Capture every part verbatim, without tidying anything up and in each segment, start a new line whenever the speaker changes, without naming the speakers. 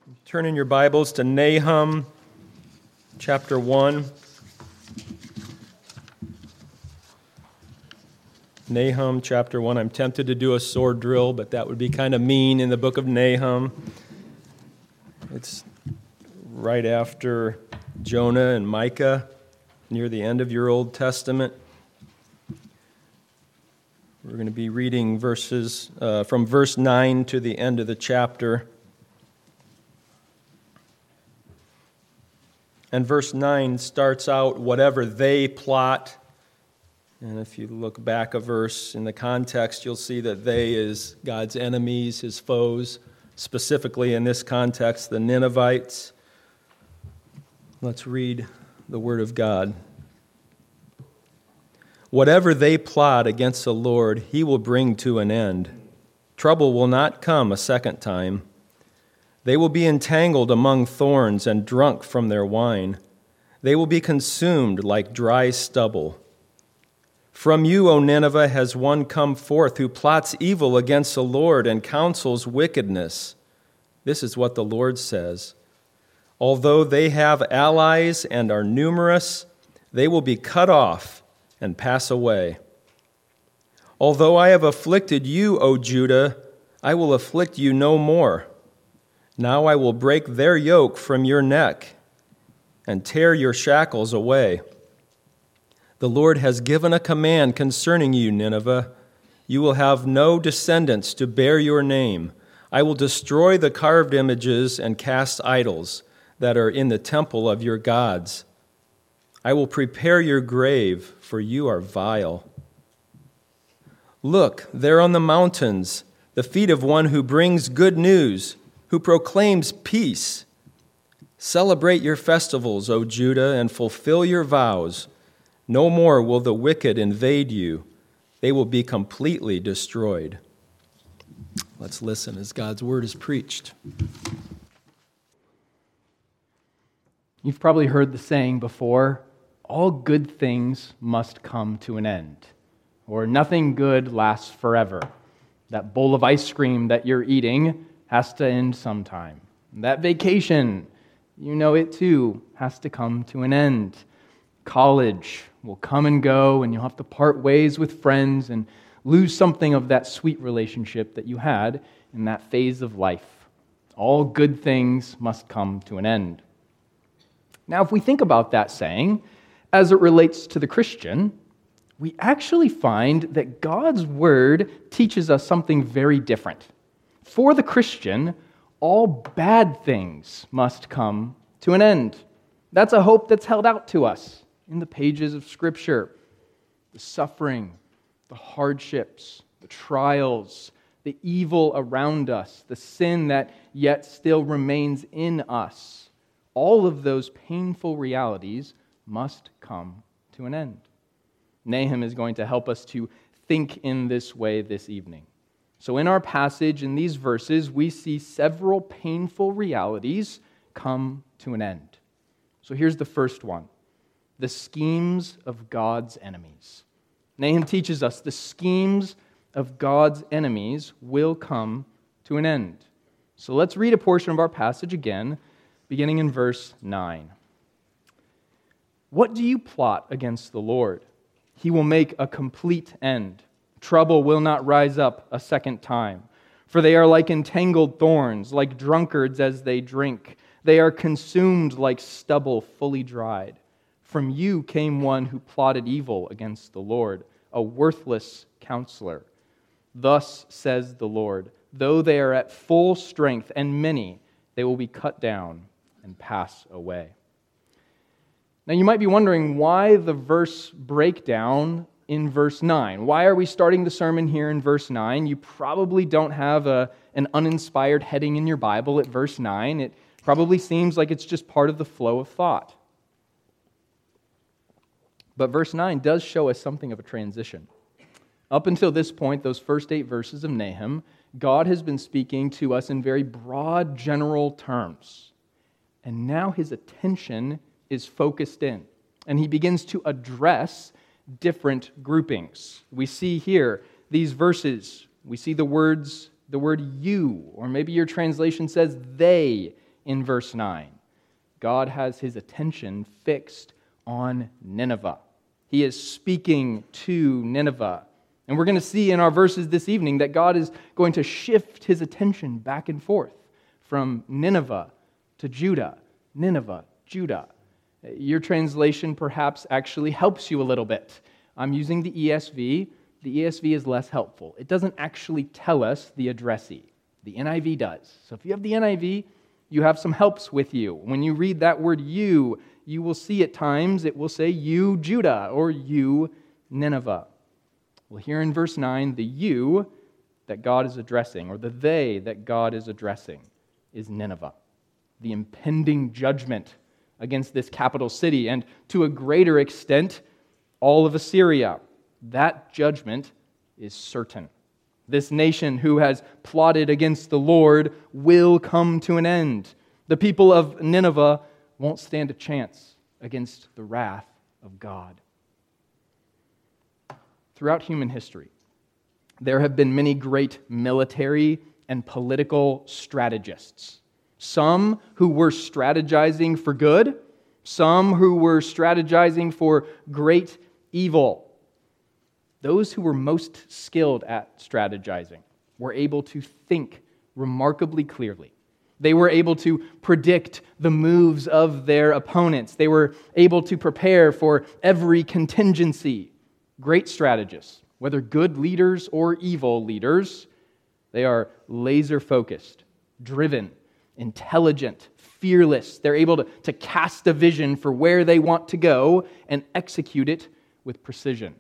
Turn in your Bibles to Nahum chapter one. Nahum chapter one. I'm tempted to do a sword drill, but that would be kind of mean in the book of Nahum. It's right after Jonah and Micah, near the end of your Old Testament. We're going to be reading verses uh, from verse nine to the end of the chapter. And verse nine starts out, whatever they plot. And if you look back a verse in the context, you'll see that they is God's enemies, his foes, specifically in this context, the Ninevites. Let's read the word of God. Whatever they plot against the Lord, he will bring to an end. Trouble will not come a second time. They will be entangled among thorns and drunk from their wine. They will be consumed like dry stubble. From you, O Nineveh, has one come forth who plots evil against the Lord and counsels wickedness. This is what the Lord says. Although they have allies and are numerous, they will be cut off and pass away. Although I have afflicted you, O Judah, I will afflict you no more. Now I will break their yoke from your neck and tear your shackles away. The Lord has given a command concerning you, Nineveh. You will have no descendants to bear your name. I will destroy the carved images and cast idols that are in the temple of your gods. I will prepare your grave, for you are vile. Look, there on the mountains, the feet of one who brings good news, who proclaims peace. Celebrate your festivals, O Judah, and fulfill your vows. No more will the wicked invade you. They will be completely destroyed. Let's listen as God's word is preached.
You've probably heard the saying before, all good things must come to an end, or nothing good lasts forever. That bowl of ice cream that you're eating has to end sometime. That vacation, you know it too, has to come to an end. College will come and go, and you'll have to part ways with friends and lose something of that sweet relationship that you had in that phase of life. All good things must come to an end. Now, if we think about that saying, as it relates to the Christian, we actually find that God's word teaches us something very different. For the Christian, all bad things must come to an end. That's a hope that's held out to us in the pages of Scripture. The suffering, the hardships, the trials, the evil around us, the sin that yet still remains in us, all of those painful realities must come to an end. Nahum is going to help us to think in this way this evening. So in our passage, in these verses, we see several painful realities come to an end. So here's the first one. The schemes of God's enemies. Nahum teaches us the schemes of God's enemies will come to an end. So let's read a portion of our passage again, beginning in verse nine. What do you plot against the Lord? He will make a complete end. Trouble will not rise up a second time. For they are like entangled thorns, like drunkards as they drink. They are consumed like stubble fully dried. From you came one who plotted evil against the Lord, a worthless counselor. Thus says the Lord, though they are at full strength and many, they will be cut down and pass away. Now you might be wondering why the verse breakdown in verse nine. Why are we starting the sermon here in verse nine? You probably don't have a, an uninspired heading in your Bible at verse nine. It probably seems like it's just part of the flow of thought. But verse nine does show us something of a transition. Up until this point, those first eight verses of Nahum, God has been speaking to us in very broad, general terms. And now his attention is focused in. And he begins to address different groupings. We see here these verses, we see the words, the word you, or maybe your translation says they in verse nine. God has his attention fixed on Nineveh. He is speaking to Nineveh. And we're going to see in our verses this evening that God is going to shift his attention back and forth from Nineveh to Judah, Nineveh, Judah. Your translation perhaps actually helps you a little bit. I'm using the E S V. The E S V is less helpful. It doesn't actually tell us the addressee. The N I V does. So if you have the N I V, you have some helps with you. When you read that word you, you will see at times it will say you, Judah, or you, Nineveh. Well, here in verse nine, the you that God is addressing, or the they that God is addressing, is Nineveh. The impending judgment against this capital city, and to a greater extent, all of Assyria. That judgment is certain. This nation who has plotted against the Lord will come to an end. The people of Nineveh won't stand a chance against the wrath of God. Throughout human history, there have been many great military and political strategists. Some who were strategizing for good, some who were strategizing for great evil. Those who were most skilled at strategizing were able to think remarkably clearly. They were able to predict the moves of their opponents. They were able to prepare for every contingency. Great strategists, whether good leaders or evil leaders, they are laser-focused, driven, intelligent, fearless. They're able to, to cast a vision for where they want to go and execute it with precision.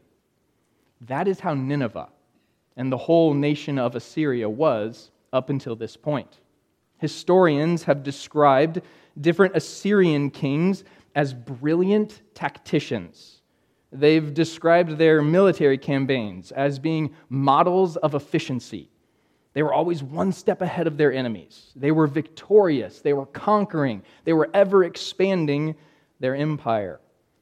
That is how Nineveh and the whole nation of Assyria was up until this point. Historians have described different Assyrian kings as brilliant tacticians. They've described their military campaigns as being models of efficiency. They were always one step ahead of their enemies. They were victorious. They were conquering. They were ever expanding their empire.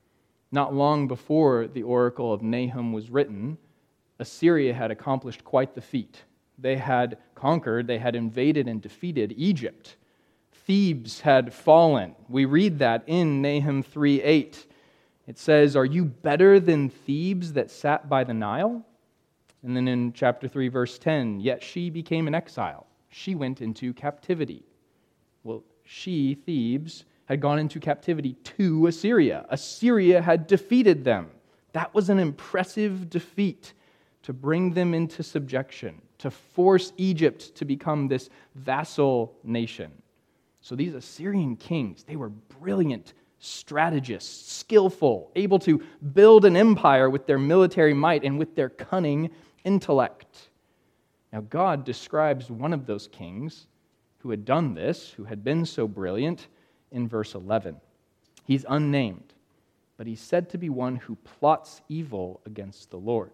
Not long before the Oracle of Nahum was written, Assyria had accomplished quite the feat. They had conquered, they had invaded and defeated Egypt. Thebes had fallen. We read that in Nahum three eight. It says, "Are you better than Thebes that sat by the Nile?" And then in chapter three, verse ten, "Yet she became an exile. She went into captivity." Well, she, Thebes, had gone into captivity to Assyria. Assyria had defeated them. That was an impressive defeat to bring them into subjection, to force Egypt to become this vassal nation. So these Assyrian kings, they were brilliant strategists, skillful, able to build an empire with their military might and with their cunning intellect. Now God describes one of those kings who had done this, who had been so brilliant, in verse eleven. He's unnamed, but he's said to be one who plots evil against the Lord.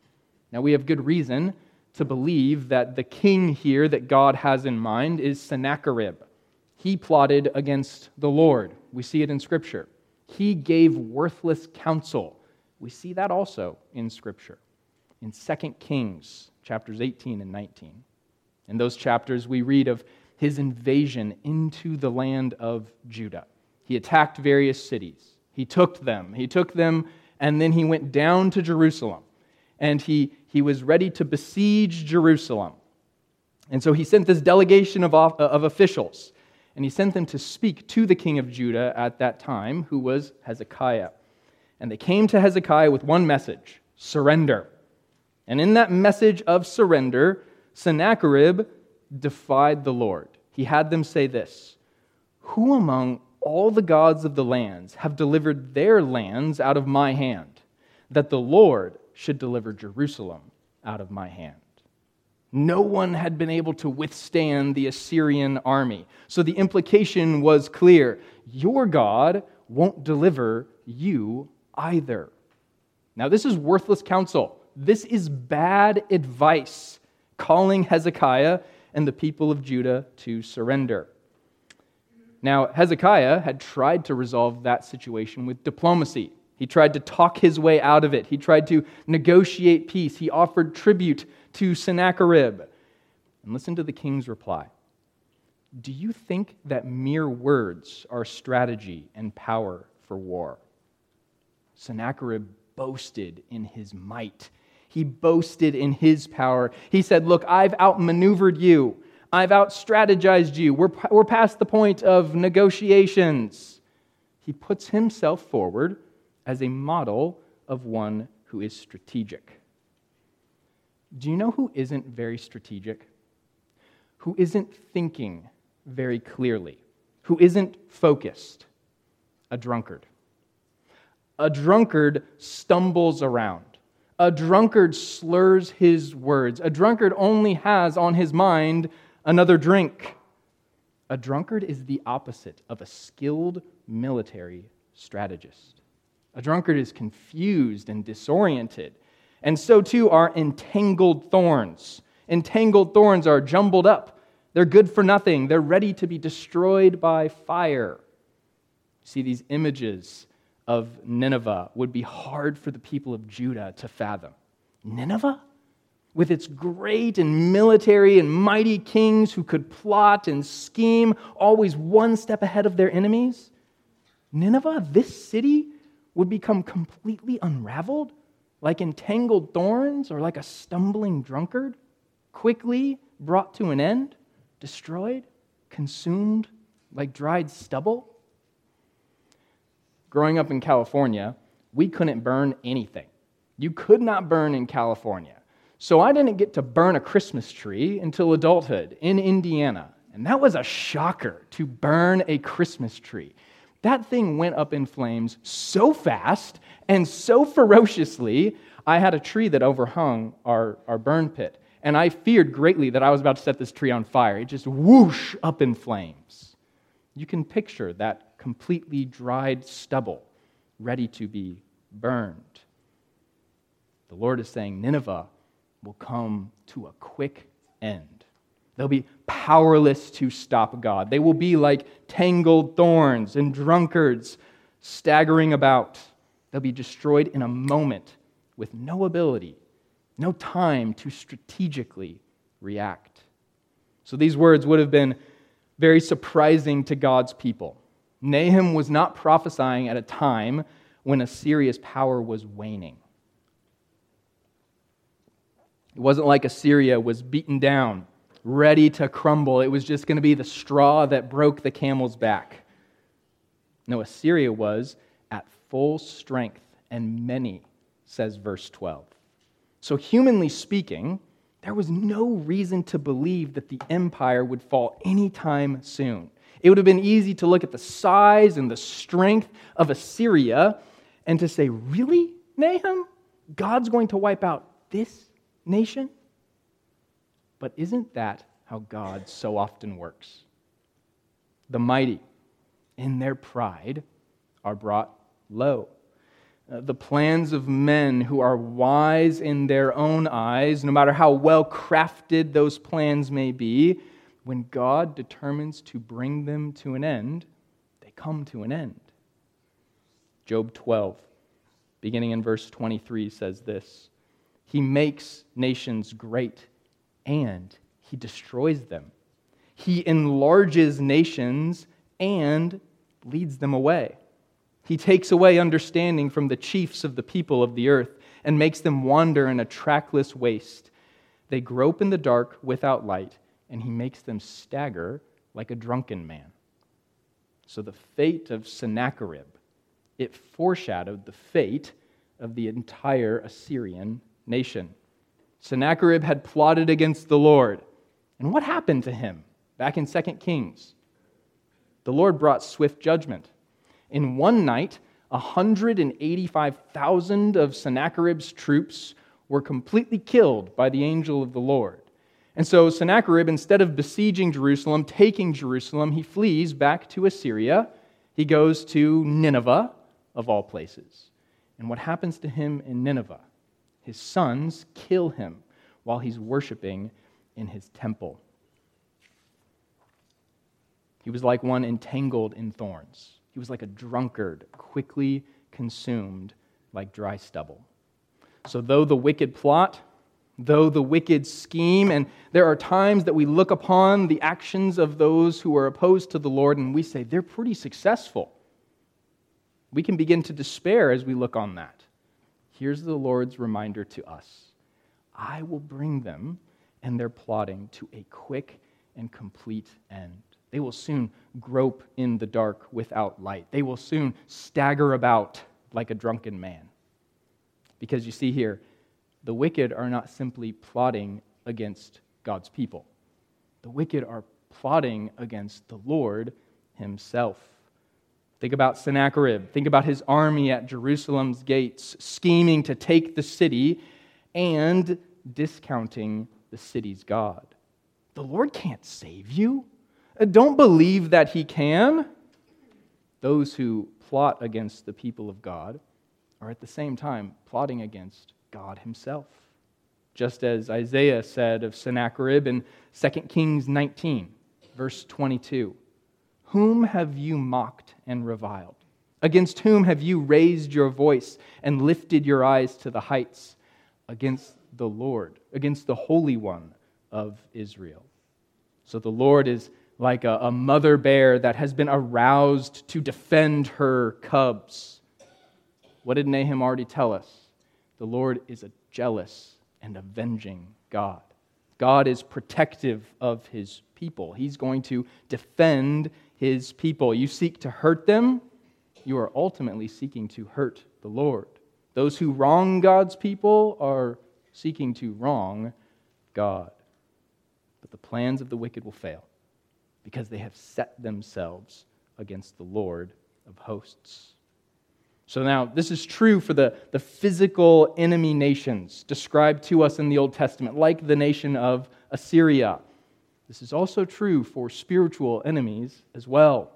Now we have good reason to believe that the king here that God has in mind is Sennacherib. He plotted against the Lord. We see it in Scripture. He gave worthless counsel. We see that also in Scripture. In Second Kings, chapters eighteen and nineteen. In those chapters, we read of his invasion into the land of Judah. He attacked various cities. He took them. He took them, and then he went down to Jerusalem. And he, he was ready to besiege Jerusalem. And so he sent this delegation of, of officials, and he sent them to speak to the king of Judah at that time, who was Hezekiah. And they came to Hezekiah with one message: surrender. And in that message of surrender, Sennacherib defied the Lord. He had them say this: "Who among all the gods of the lands have delivered their lands out of my hand, that the Lord should deliver Jerusalem out of my hand?" No one had been able to withstand the Assyrian army. So the implication was clear: your God won't deliver you either. Now, this is worthless counsel. This is bad advice, calling Hezekiah and the people of Judah to surrender. Now, Hezekiah had tried to resolve that situation with diplomacy. He tried to talk his way out of it. He tried to negotiate peace. He offered tribute to Sennacherib. And listen to the king's reply: Do you think that mere words are strategy and power for war? Sennacherib boasted in his might. He boasted in his power. He said, look, I've outmaneuvered you. I've out-strategized you. We're, we're past the point of negotiations. He puts himself forward as a model of one who is strategic. Do you know who isn't very strategic? Who isn't thinking very clearly? Who isn't focused? A drunkard. A drunkard stumbles around. A drunkard slurs his words. A drunkard only has on his mind another drink. A drunkard is the opposite of a skilled military strategist. A drunkard is confused and disoriented, and so too are entangled thorns. Entangled thorns are jumbled up. They're good for nothing. They're ready to be destroyed by fire. See, these images of Nineveh would be hard for the people of Judah to fathom. Nineveh? With its great and military and mighty kings who could plot and scheme, always one step ahead of their enemies? Nineveh, this city, would become completely unraveled, like entangled thorns or like a stumbling drunkard, quickly brought to an end, destroyed, consumed like dried stubble? Growing up in California, we couldn't burn anything. You could not burn in California. So I didn't get to burn a Christmas tree until adulthood in Indiana. And that was a shocker, to burn a Christmas tree. That thing went up in flames so fast and so ferociously, I had a tree that overhung our, our burn pit. And I feared greatly that I was about to set this tree on fire. It just whoosh up in flames. You can picture that completely dried stubble ready to be burned. The Lord is saying Nineveh will come to a quick end. They'll be powerless to stop God. They will be like tangled thorns and drunkards staggering about. They'll be destroyed in a moment with no ability, no time to strategically react. So these words would have been very surprising to God's people. Nahum was not prophesying at a time when Assyria's power was waning. It wasn't like Assyria was beaten down, ready to crumble. It was just going to be the straw that broke the camel's back. No, Assyria was at full strength, and many, says verse twelve. So humanly speaking, there was no reason to believe that the empire would fall anytime soon. It would have been easy to look at the size and the strength of Assyria and to say, really, Nahum? God's going to wipe out this nation? But isn't that how God so often works? The mighty, in their pride, are brought low. Uh, the plans of men who are wise in their own eyes, no matter how well crafted those plans may be, when God determines to bring them to an end, they come to an end. Job twelve, beginning in verse twenty-three, says this: He makes nations great, and He destroys them. He enlarges nations and leads them away. He takes away understanding from the chiefs of the people of the earth and makes them wander in a trackless waste. They grope in the dark without light, and He makes them stagger like a drunken man. So the fate of Sennacherib, it foreshadowed the fate of the entire Assyrian nation. Sennacherib had plotted against the Lord. And what happened to him? Back in Second Kings, the Lord brought swift judgment. In one night, one hundred eighty-five thousand of Sennacherib's troops were completely killed by the angel of the Lord. And so Sennacherib, instead of besieging Jerusalem, taking Jerusalem, he flees back to Assyria. He goes to Nineveh, of all places. And what happens to him in Nineveh? His sons kill him while he's worshiping in his temple. He was like one entangled in thorns. He was like a drunkard, quickly consumed like dry stubble. So though the wicked plot, Though the wicked scheme, and there are times that we look upon the actions of those who are opposed to the Lord and we say, they're pretty successful. We can begin to despair as we look on that. Here's the Lord's reminder to us. I will bring them and their plotting to a quick and complete end. They will soon grope in the dark without light. They will soon stagger about like a drunken man. Because you see here, the wicked are not simply plotting against God's people. The wicked are plotting against the Lord himself. Think about Sennacherib. Think about his army at Jerusalem's gates, scheming to take the city and discounting the city's God. The Lord can't save you. Don't believe that he can. Those who plot against the people of God are at the same time plotting against God himself. Just as Isaiah said of Sennacherib in Second Kings nineteen, verse twenty-two, "Whom have you mocked and reviled? Against whom have you raised your voice and lifted your eyes to the heights? Against the Lord, against the Holy One of Israel." So the Lord is like a, a mother bear that has been aroused to defend her cubs. What did Nahum already tell us? The Lord is a jealous and avenging God. God is protective of his people. He's going to defend his people. You seek to hurt them, you are ultimately seeking to hurt the Lord. Those who wrong God's people are seeking to wrong God. But the plans of the wicked will fail because they have set themselves against the Lord of hosts. So now, this is true for the, the physical enemy nations described to us in the Old Testament, like the nation of Assyria. This is also true for spiritual enemies as well.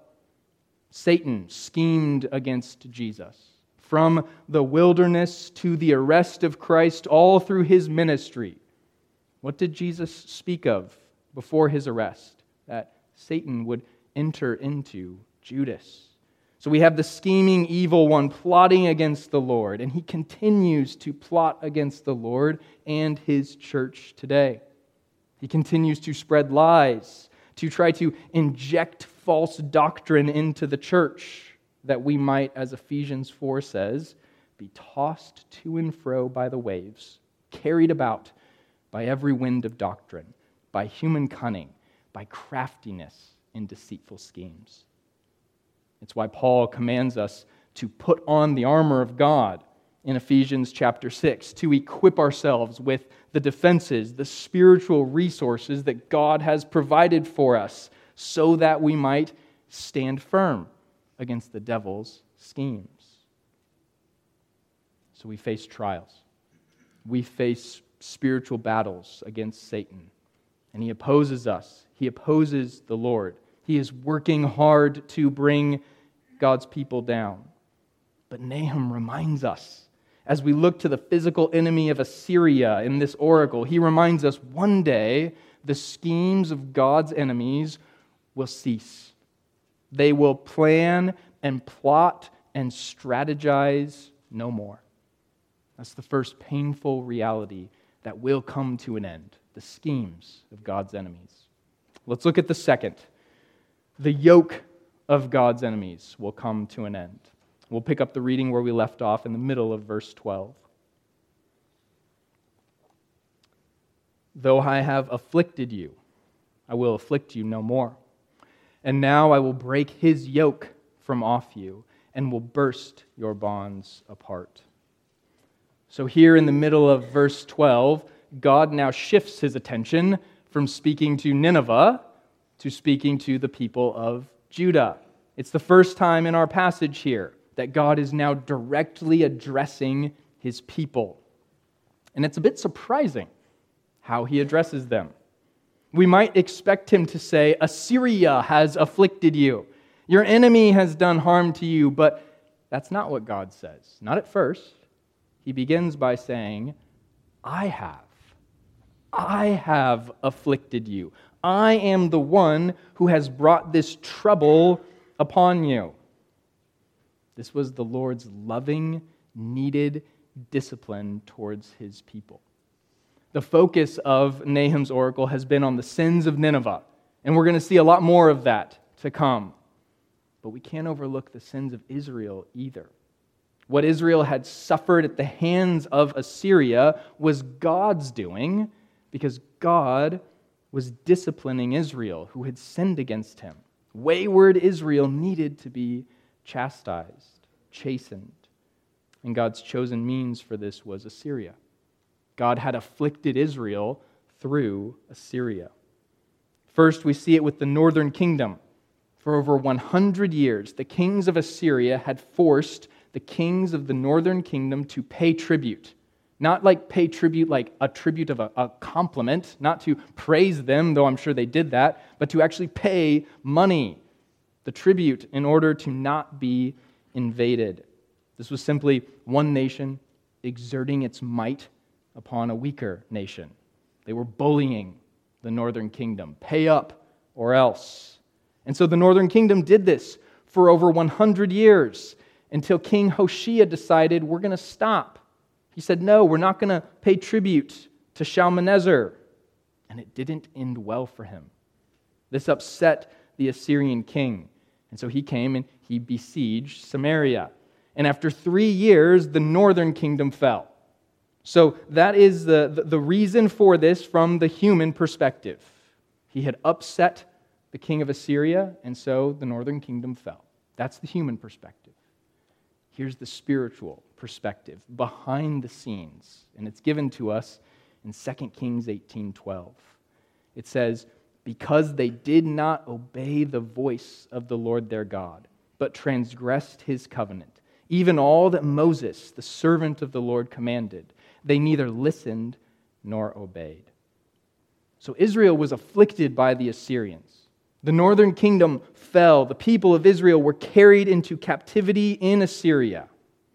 Satan schemed against Jesus. From the wilderness to the arrest of Christ, all through his ministry. What did Jesus speak of before his arrest? That Satan would enter into Judas. So we have the scheming evil one plotting against the Lord, and he continues to plot against the Lord and his church today. He continues to spread lies, to try to inject false doctrine into the church, that we might, as Ephesians four says, be tossed to and fro by the waves, carried about by every wind of doctrine, by human cunning, by craftiness in deceitful schemes. It's why Paul commands us to put on the armor of God in Ephesians chapter six, to equip ourselves with the defenses, the spiritual resources that God has provided for us, so that we might stand firm against the devil's schemes. So we face trials. We face spiritual battles against Satan. And he opposes us. He opposes the Lord. He is working hard to bring God's people down. But Nahum reminds us, as we look to the physical enemy of Assyria in this oracle, he reminds us one day the schemes of God's enemies will cease. They will plan and plot and strategize no more. That's the first painful reality that will come to an end, the schemes of God's enemies. Let's look at the second. The yoke of God's enemies will come to an end. We'll pick up the reading where we left off in the middle of verse twelve. "Though I have afflicted you, I will afflict you no more. And now I will break his yoke from off you and will burst your bonds apart." So here in the middle of verse twelve, God now shifts his attention from speaking to Nineveh to speaking to the people of Judah. It's the first time in our passage here that God is now directly addressing his people. And it's a bit surprising how he addresses them. We might expect him to say, "Assyria has afflicted you. Your enemy has done harm to you," but that's not what God says. Not at first. He begins by saying, "I have. I have afflicted you. I am the one who has brought this trouble upon you." This was the Lord's loving, needed discipline towards his people. The focus of Nahum's oracle has been on the sins of Nineveh, and we're going to see a lot more of that to come. But we can't overlook the sins of Israel either. What Israel had suffered at the hands of Assyria was God's doing, because God was disciplining Israel, who had sinned against him. Wayward Israel needed to be chastised, chastened. And God's chosen means for this was Assyria. God had afflicted Israel through Assyria. First, we see it with the northern kingdom. For over one hundred years, the kings of Assyria had forced the kings of the northern kingdom to pay tribute. Not like pay tribute like a tribute of a, a compliment, not to praise them, though I'm sure they did that, but to actually pay money, the tribute, in order to not be invaded. This was simply one nation exerting its might upon a weaker nation. They were bullying the northern kingdom. Pay up or else. And so the northern kingdom did this for over one hundred years until King Hoshea decided, we're going to stop. He said, no, we're not going to pay tribute to Shalmaneser. And it didn't end well for him. This upset the Assyrian king. And so he came and he besieged Samaria. And after three years, the northern kingdom fell. So that is the, the, the reason for this from the human perspective. He had upset the king of Assyria, and so the northern kingdom fell. That's the human perspective. Here's the spiritual perspective, behind the scenes, and it's given to us in Second Kings eighteen twelve. It says, because they did not obey the voice of the Lord their God, but transgressed his covenant, even all that Moses, the servant of the Lord, commanded, they neither listened nor obeyed. So Israel was afflicted by the Assyrians. The northern kingdom fell. The people of Israel were carried into captivity in Assyria.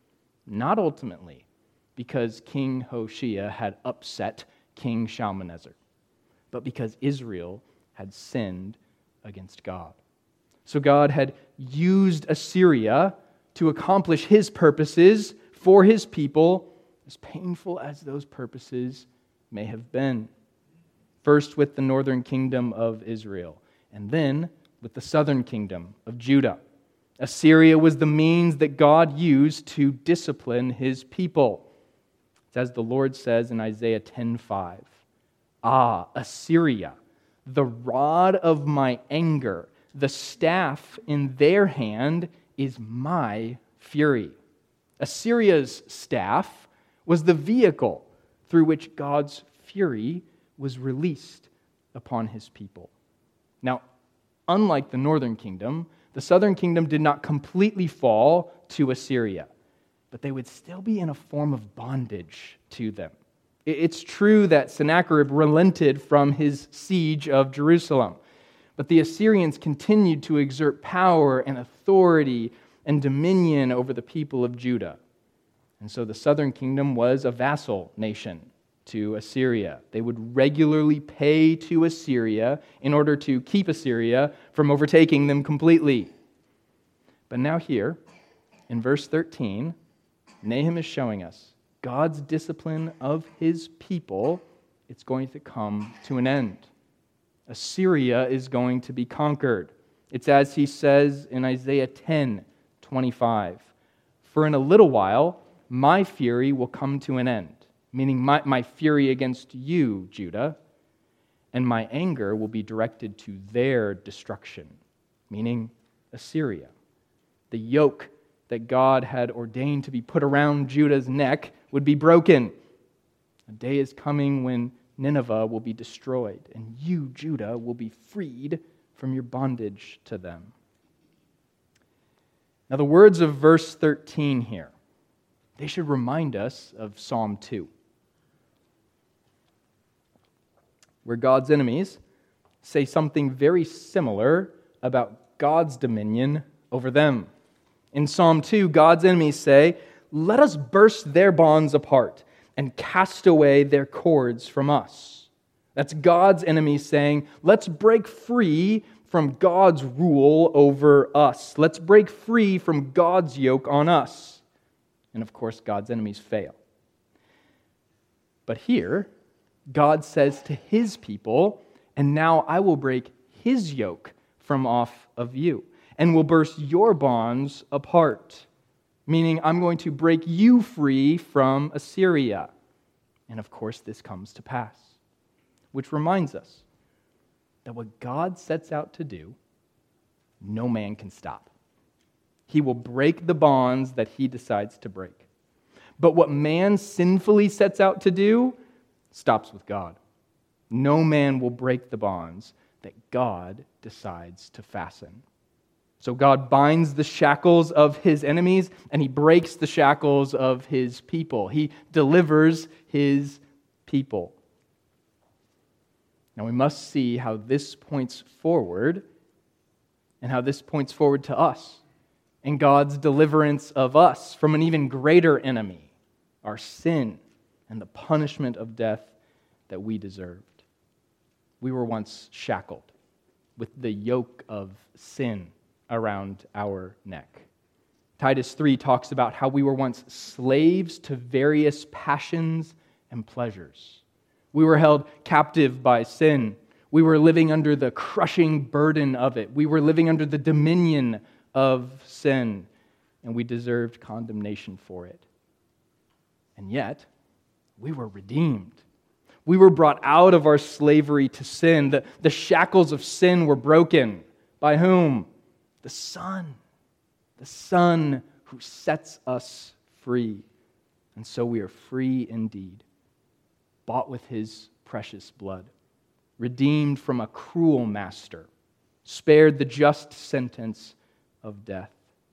Not ultimately because King Hoshea had upset King Shalmaneser, but because Israel had sinned against God. So God had used Assyria to accomplish his purposes for his people, as painful as those purposes may have been. First with the northern kingdom of Israel, and then with the southern kingdom of Judah. Assyria was the means that God used to discipline his people. It's as the Lord says in Isaiah ten five, ah, Assyria, the rod of my anger, the staff in their hand is my fury. Assyria's staff was the vehicle through which God's fury was released upon his people. Now, unlike the northern kingdom, the southern kingdom did not completely fall to Assyria, but they would still be in a form of bondage to them. It's true that Sennacherib relented from his siege of Jerusalem, but the Assyrians continued to exert power and authority and dominion over the people of Judah. And so the southern kingdom was a vassal nation to Assyria. They would regularly pay to Assyria in order to keep Assyria from overtaking them completely. But now here, in verse thirteen, Nahum is showing us God's discipline of his people, it's going to come to an end. Assyria is going to be conquered. It's as he says in Isaiah ten twenty-five, for in a little while my fury will come to an end, meaning my, my fury against you, Judah, and my anger will be directed to their destruction, meaning Assyria. The yoke that God had ordained to be put around Judah's neck would be broken. A day is coming when Nineveh will be destroyed, and you, Judah, will be freed from your bondage to them. Now, the words of verse thirteen here, they should remind us of Psalm two, where God's enemies say something very similar about God's dominion over them. In Psalm two, God's enemies say, let us burst their bonds apart and cast away their cords from us. That's God's enemies saying, let's break free from God's rule over us. Let's break free from God's yoke on us. And of course, God's enemies fail. But here, God says to his people, and now I will break his yoke from off of you, and will burst your bonds apart. Meaning, I'm going to break you free from Assyria. And of course, this comes to pass. Which reminds us that what God sets out to do, no man can stop. He will break the bonds that he decides to break. But what man sinfully sets out to do stops with God. No man will break the bonds that God decides to fasten. So God binds the shackles of his enemies, and he breaks the shackles of his people. He delivers his people. Now we must see how this points forward, and how this points forward to us, and God's deliverance of us from an even greater enemy, our sin, and the punishment of death that we deserved. We were once shackled with the yoke of sin around our neck. Titus three talks about how we were once slaves to various passions and pleasures. We were held captive by sin. We were living under the crushing burden of it. We were living under the dominion of sin, and we deserved condemnation for it. And yet, we were redeemed. We were brought out of our slavery to sin. The, the shackles of sin were broken. By whom? The Son. The Son who sets us free. And so we are free indeed, bought with his precious blood, redeemed from a cruel master, spared the just sentence of death.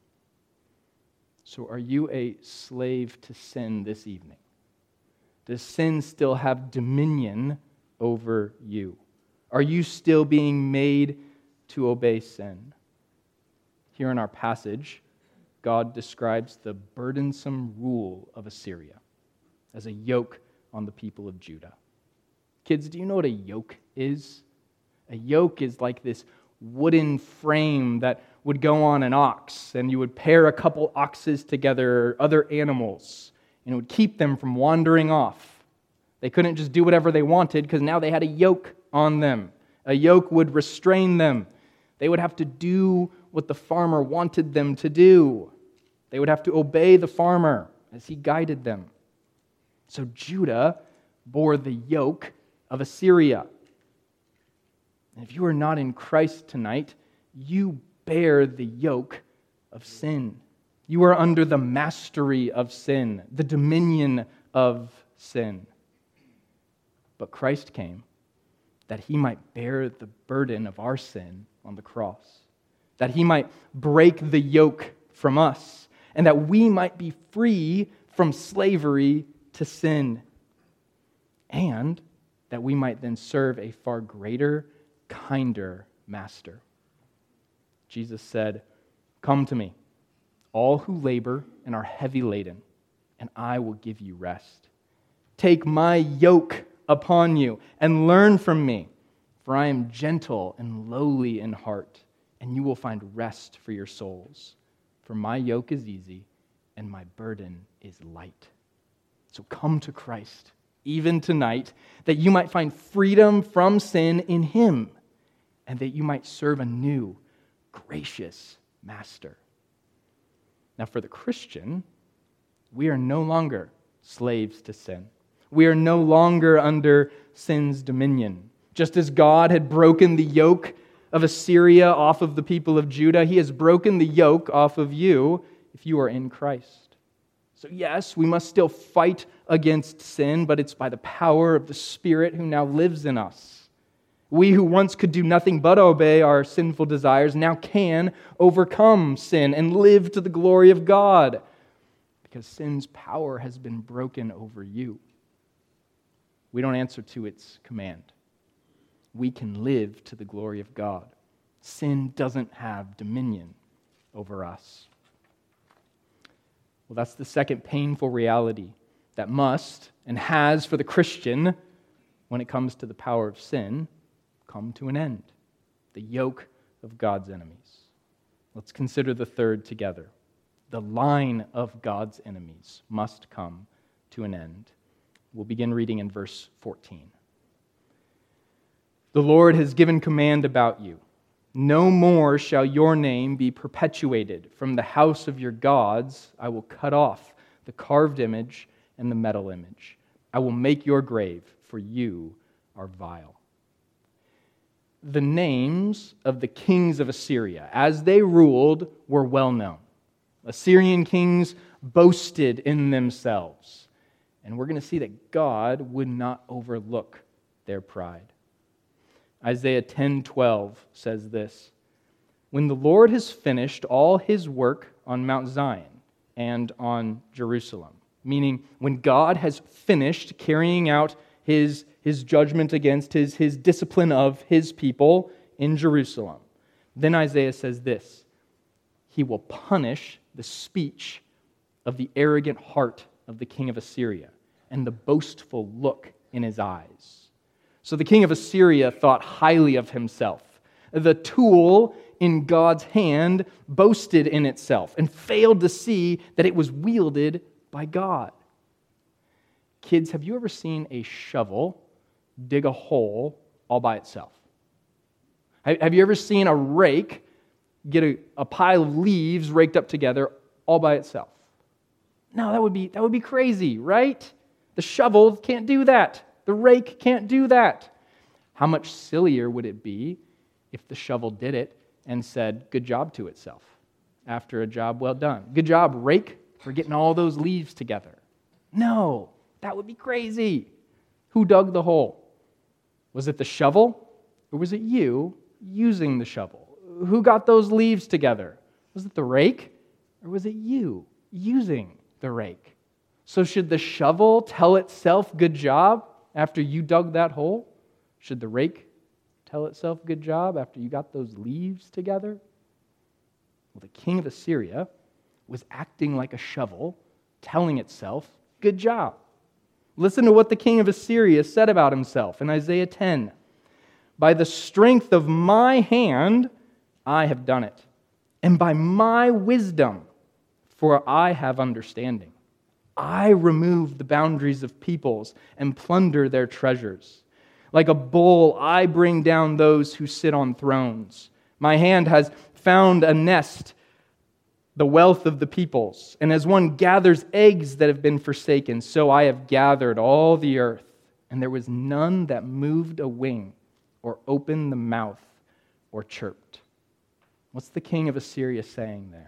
So are you a slave to sin this evening? Does sin still have dominion over you? Are you still being made to obey sin? Here in our passage, God describes the burdensome rule of Assyria as a yoke on the people of Judah. Kids, do you know what a yoke is? A yoke is like this wooden frame that would go on an ox, and you would pair a couple oxes together, or other animals, and it would keep them from wandering off. They couldn't just do whatever they wanted because now they had a yoke on them. A yoke would restrain them. They would have to do what the farmer wanted them to do. They would have to obey the farmer as he guided them. So Judah bore the yoke of Assyria. And if you are not in Christ tonight, you bear the yoke of sin. You are under the mastery of sin, the dominion of sin. But Christ came that he might bear the burden of our sin on the cross, that he might break the yoke from us, and that we might be free from slavery to sin, and that we might then serve a far greater, kinder master. Jesus said, "Come to me, all who labor and are heavy laden, and I will give you rest. Take my yoke upon you and learn from me, for I am gentle and lowly in heart, and you will find rest for your souls. For my yoke is easy and my burden is light." So come to Christ, even tonight, that you might find freedom from sin in him, and that you might serve a new, gracious master. Now, for the Christian, we are no longer slaves to sin. We are no longer under sin's dominion. Just as God had broken the yoke of Assyria off of the people of Judah, he has broken the yoke off of you if you are in Christ. So yes, we must still fight against sin, but it's by the power of the Spirit who now lives in us. We who once could do nothing but obey our sinful desires now can overcome sin and live to the glory of God, because sin's power has been broken over you. We don't answer to its command. We can live to the glory of God. Sin doesn't have dominion over us. Well, that's the second painful reality that must and has for the Christian, when it comes to the power of sin, come to an end. The yoke of God's enemies. Let's consider the third together. The line of God's enemies must come to an end. We'll begin reading in verse fourteen. The Lord has given command about you. No more shall your name be perpetuated. From the house of your gods I will cut off the carved image and the metal image. I will make your grave, for you are vile. The names of the kings of Assyria, as they ruled, were well known. Assyrian kings boasted in themselves. And we're going to see that God would not overlook their pride. Isaiah ten twelve says this, "When the Lord has finished all his work on Mount Zion and on Jerusalem," meaning when God has finished carrying out his, his judgment against his, his discipline of his people in Jerusalem, then Isaiah says this, "He will punish the speech of the arrogant heart of the king of Assyria and the boastful look in his eyes." So the king of Assyria thought highly of himself. The tool in God's hand boasted in itself and failed to see that it was wielded by God. Kids, have you ever seen a shovel dig a hole all by itself? Have you ever seen a rake get a, a pile of leaves raked up together all by itself? No, that would be that would be crazy, right? The shovel can't do that. The rake can't do that. How much sillier would it be if the shovel did it and said, "Good job" to itself after a job well done? "Good job, rake, for getting all those leaves together." No, that would be crazy. Who dug the hole? Was it the shovel, or was it you using the shovel? Who got those leaves together? Was it the rake, or was it you using the rake? So should the shovel tell itself "good job" after you dug that hole? Should the rake tell itself "good job" after you got those leaves together? Well, the king of Assyria was acting like a shovel, telling itself "good job." Listen to what the king of Assyria said about himself in Isaiah ten. "By the strength of my hand I have done it, and by my wisdom, for I have understanding. I remove the boundaries of peoples and plunder their treasures. Like a bull, I bring down those who sit on thrones. My hand has found a nest, the wealth of the peoples. And as one gathers eggs that have been forsaken, so I have gathered all the earth. And there was none that moved a wing or opened the mouth or chirped." What's the king of Assyria saying there?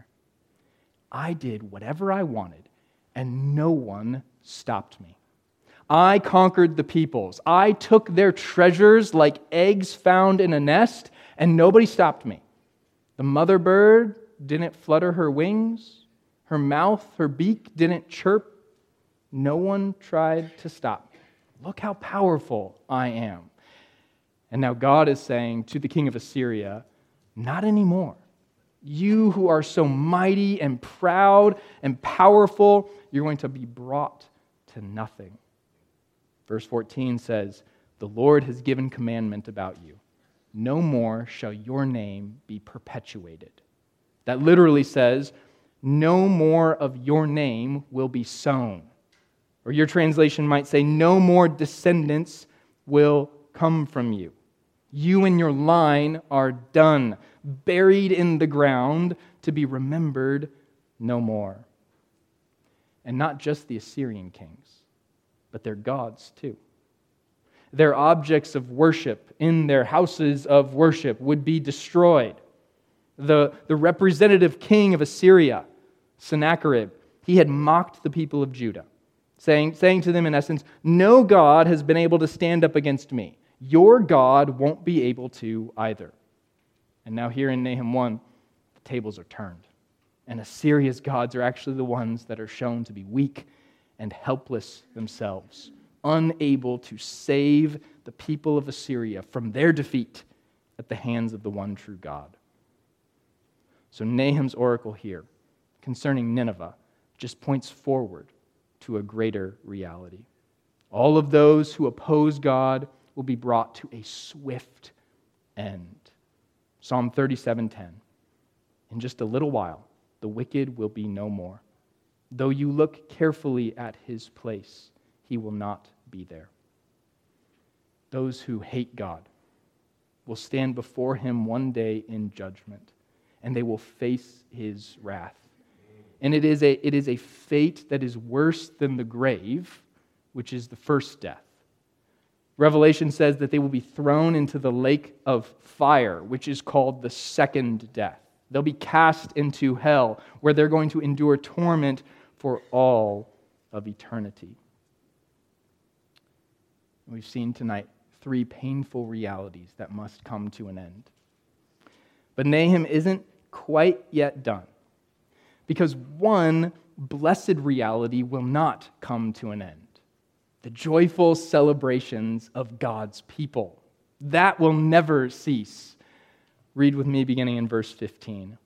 I did whatever I wanted, and no one stopped me. I conquered the peoples. I took their treasures like eggs found in a nest, and nobody stopped me. The mother bird didn't flutter her wings. Her mouth, her beak didn't chirp. No one tried to stop me. Look how powerful I am. And now God is saying to the king of Assyria, not anymore. You who are so mighty and proud and powerful, you're going to be brought to nothing. Verse fourteen says, "The Lord has given commandment about you. No more shall your name be perpetuated." That literally says, no more of your name will be sown. Or your translation might say, no more descendants will come from you. You and your line are done, buried in the ground to be remembered no more. And not just the Assyrian kings, but their gods too. Their objects of worship in their houses of worship would be destroyed. The, the representative king of Assyria, Sennacherib, he had mocked the people of Judah, saying, saying to them in essence, "No God has been able to stand up against me. Your God won't be able to either." And now here in Nahum one, the tables are turned. And Assyria's gods are actually the ones that are shown to be weak and helpless themselves, unable to save the people of Assyria from their defeat at the hands of the one true God. So Nahum's oracle here concerning Nineveh just points forward to a greater reality. All of those who oppose God will be brought to a swift end. Psalm thirty-seven ten. In just a little while, the wicked will be no more. Though you look carefully at his place, he will not be there. Those who hate God will stand before him one day in judgment, and they will face his wrath. And it is a, it is a fate that is worse than the grave, which is the first death. Revelation says that they will be thrown into the lake of fire, which is called the second death. They'll be cast into hell, where they're going to endure torment for all of eternity. We've seen tonight three painful realities that must come to an end. But Nahum isn't quite yet done, because one blessed reality will not come to an end. The joyful celebrations of God's people. That will never cease. Read with me beginning in verse fifteen.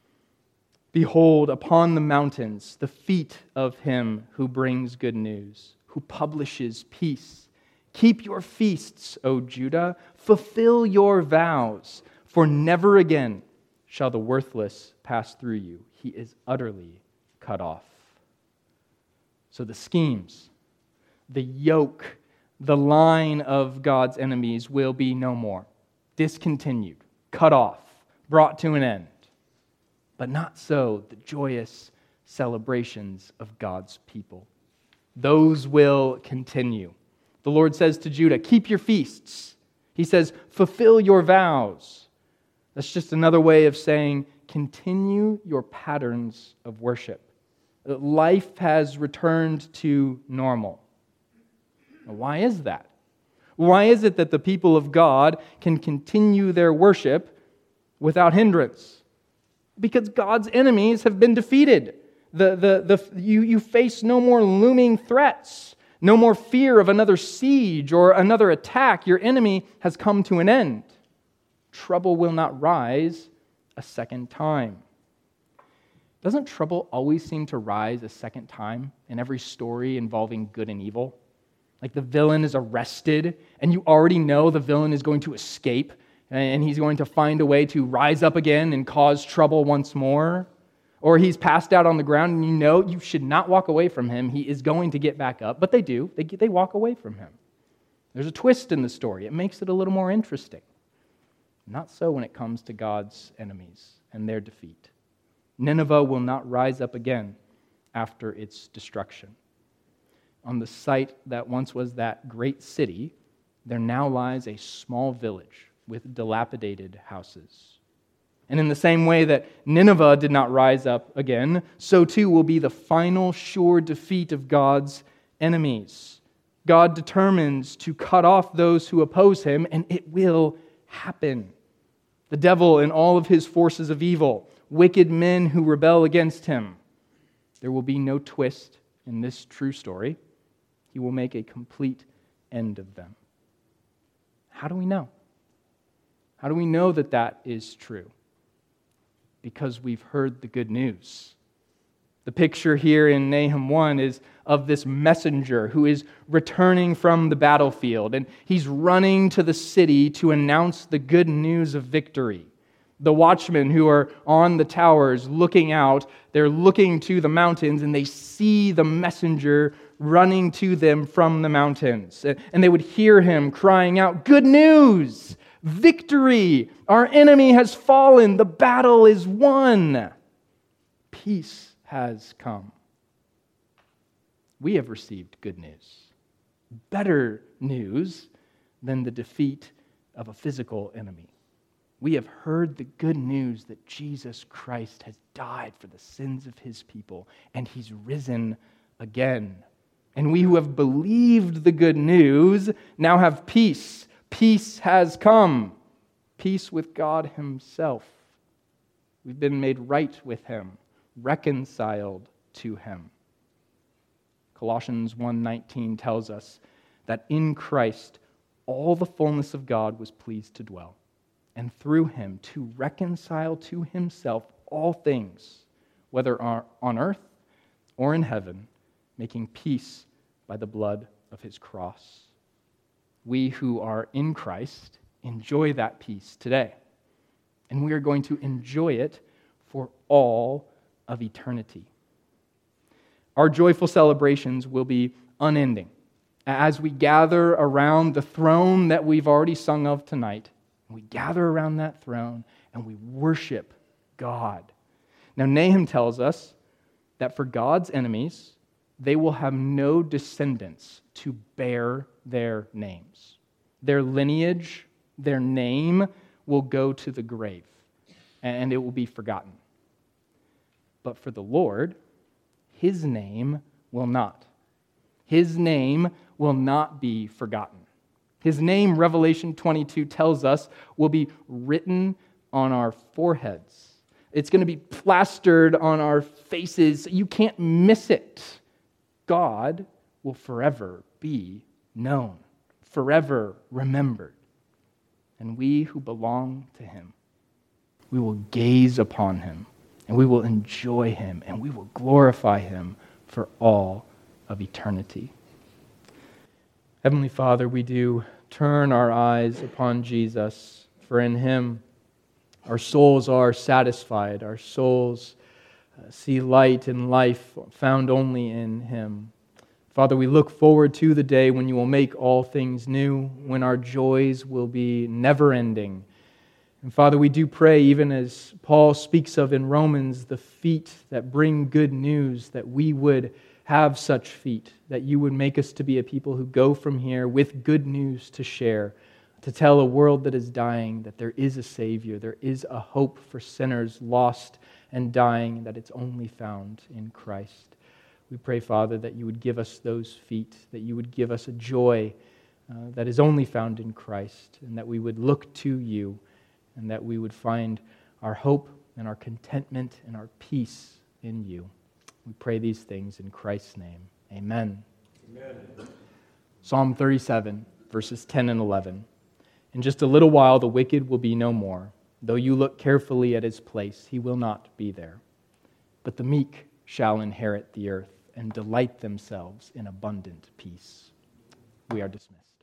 Behold, upon the mountains, the feet of him who brings good news, who publishes peace. Keep your feasts, O Judah, fulfill your vows, for never again shall the worthless pass through you. He is utterly cut off. So the schemes, the yoke, the line of God's enemies will be no more. Discontinued, cut off, brought to an end. But not so the joyous celebrations of God's people. Those will continue. The Lord says to Judah, keep your feasts. He says, fulfill your vows. That's just another way of saying, continue your patterns of worship. Life has returned to normal. Why is that? Why is it that the people of God can continue their worship without hindrance? Because God's enemies have been defeated. The, the, the, you, you face no more looming threats, no more fear of another siege or another attack. Your enemy has come to an end. Trouble will not rise a second time. Doesn't trouble always seem to rise a second time in every story involving good and evil? Like the villain is arrested, and you already know the villain is going to escape, and he's going to find a way to rise up again and cause trouble once more. Or he's passed out on the ground, and you know you should not walk away from him. He is going to get back up, but they do. They, they walk away from him. There's a twist in the story. It makes it a little more interesting. Not so when it comes to God's enemies and their defeat. Nineveh will not rise up again after its destruction. On the site that once was that great city, there now lies a small village with dilapidated houses. And in the same way that Nineveh did not rise up again, so too will be the final sure defeat of God's enemies. God determines to cut off those who oppose him, and it will happen. The devil and all of his forces of evil, wicked men who rebel against him. There will be no twist in this true story. He will make a complete end of them. How do we know? How do we know that that is true? Because we've heard the good news. The picture here in Nahum one is of this messenger who is returning from the battlefield, and he's running to the city to announce the good news of victory. The watchmen who are on the towers looking out, they're looking to the mountains, and they see the messenger running to them from the mountains. And they would hear him crying out, "Good news! Victory! Our enemy has fallen! The battle is won! Peace has come." We have received good news. Better news than the defeat of a physical enemy. We have heard the good news that Jesus Christ has died for the sins of his people, and he's risen again. And we who have believed the good news now have peace. Peace has come. Peace with God himself. We've been made right with him, reconciled to him. Colossians one nineteen tells us that in Christ all the fullness of God was pleased to dwell, and through him to reconcile to himself all things, whether on earth or in heaven, making peace by the blood of his cross. We who are in Christ enjoy that peace today, and we are going to enjoy it for all of eternity. Our joyful celebrations will be unending as we gather around the throne that we've already sung of tonight We gather around that throne and we worship God. Now, Nahum tells us that for God's enemies, they will have no descendants to bear their names. Their lineage, their name will go to the grave, and it will be forgotten. But for the Lord, his name will not. His name will not be forgotten. His name, Revelation twenty-two tells us, will be written on our foreheads. It's going to be plastered on our faces. You can't miss it. God will forever be known, forever remembered. And we who belong to him, we will gaze upon him, and we will enjoy him, and we will glorify him for all of eternity. Heavenly Father, we do turn our eyes upon Jesus, for in him our souls are satisfied. Our souls uh, see light and life found only in him. Father, we look forward to the day when you will make all things new, when our joys will be never-ending. And Father, we do pray, even as Paul speaks of in Romans, the feet that bring good news, that we would have such feet, that you would make us to be a people who go from here with good news to share, to tell a world that is dying that there is a Savior, there is a hope for sinners lost and dying, that it's only found in Christ. We pray, Father, that you would give us those feet, that you would give us a joy uh, that is only found in Christ, and that we would look to you, and that we would find our hope and our contentment and our peace in you. We pray these things in Christ's name. Amen. Amen. Psalm thirty-seven, verses ten and eleven. In just a little while the wicked will be no more. Though you look carefully at his place, he will not be there. But the meek shall inherit the earth and delight themselves in abundant peace. We are dismissed.